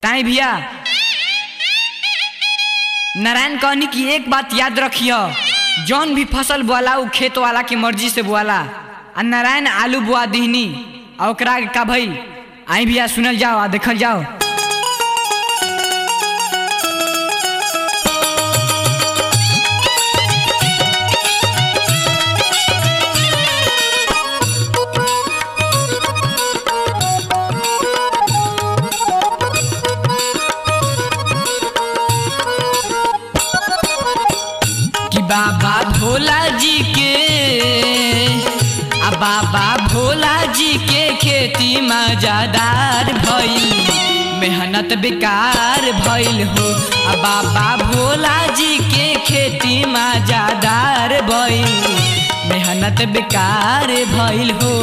ताई भैया नारायण कहनी की एक बात याद रखियो, जौन भी फसल बोला उ खेत वाला की मर्जी से बोला। आ नारायण आलू बोआ दीहनी और ओकरा का भई आई भैया सुनल जाओ आ देखल जाओ। बाबा भोला जी के बाबा भोला जी के खेती मजादार भइल, मेहनत बेकार भइल हो। बाबा भोला जी के खेती मजादार भइल, मेहनत बेकार भइल हो।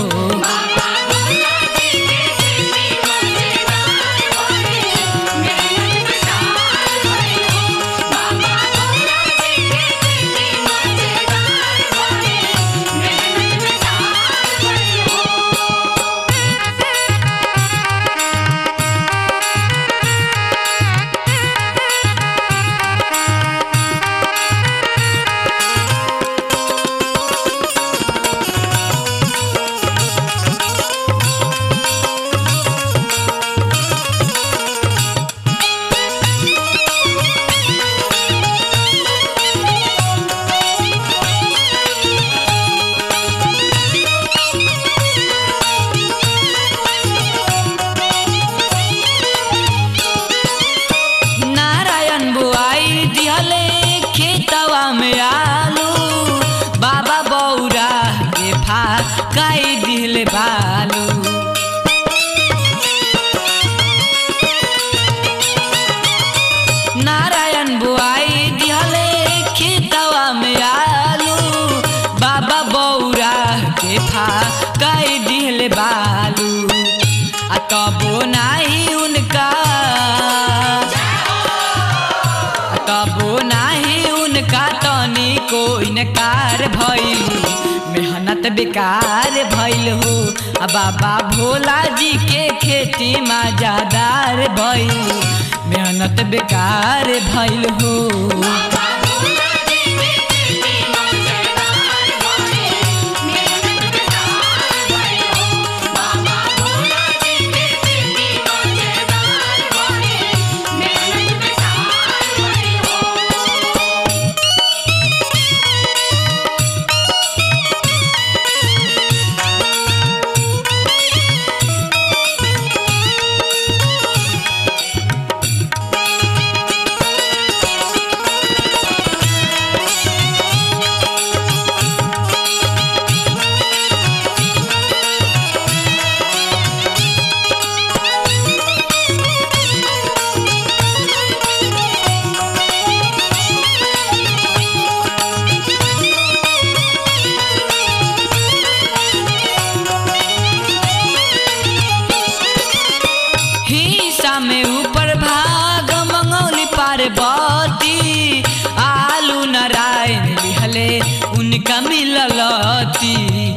बालू नारायण बुआई दिहले खेतवा में आलू, बाबा बौरा के फाकाई दिहले बालू। आ तबो नाही उनका तनी को इनकार भइल, मेहनत बेकार भइल हो। बाबा भोला जी के खेती मजादार भइल, मेहनत बेकार भइल हो। पार्वती आलू नारायण लिहले उनका मिललती,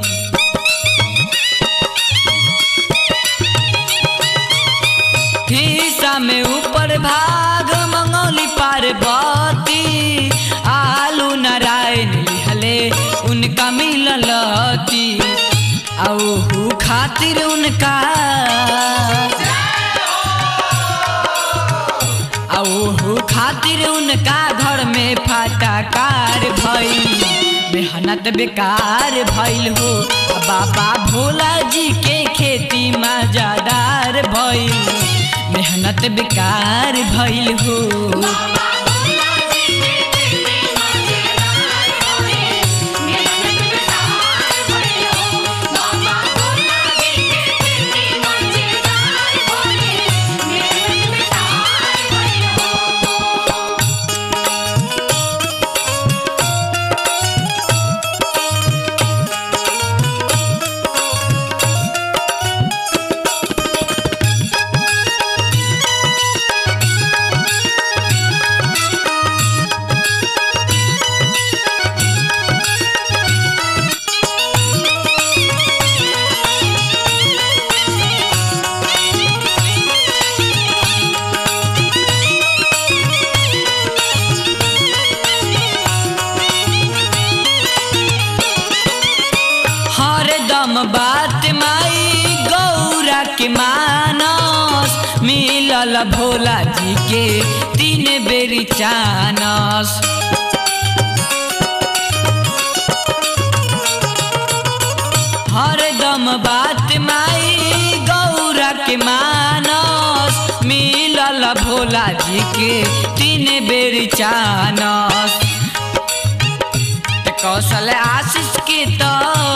हिस्सा में ऊपर भाग मंगौली पार्वती आलू नारायण लिहले उनका मिललती। औहू खातिर उनका घर में फटाकार भइल, मेहनत बेकार भइल हो। बाबा भोला जी के खेती मजादार भइल, मेहनत बेकार भइल हो। मिलल भोला जी के 3 बेरी चानस। हरदम बात माई गौरा के मानस, मिलल भोला जी के 3 बेरी चानस। कौशल आशीष के तो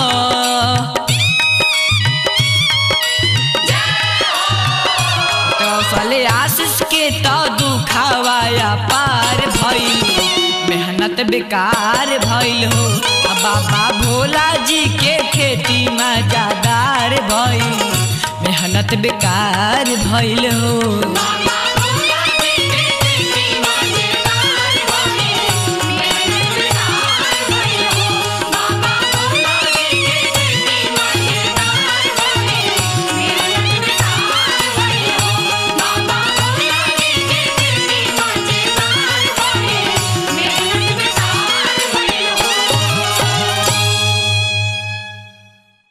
कौशल आशीष के तो दुखावाया पार भइल, मेहनत बेकार भइल हो। बाबा भोला जी के खेती मजादार भइल, मेहनत बेकार भइल हो।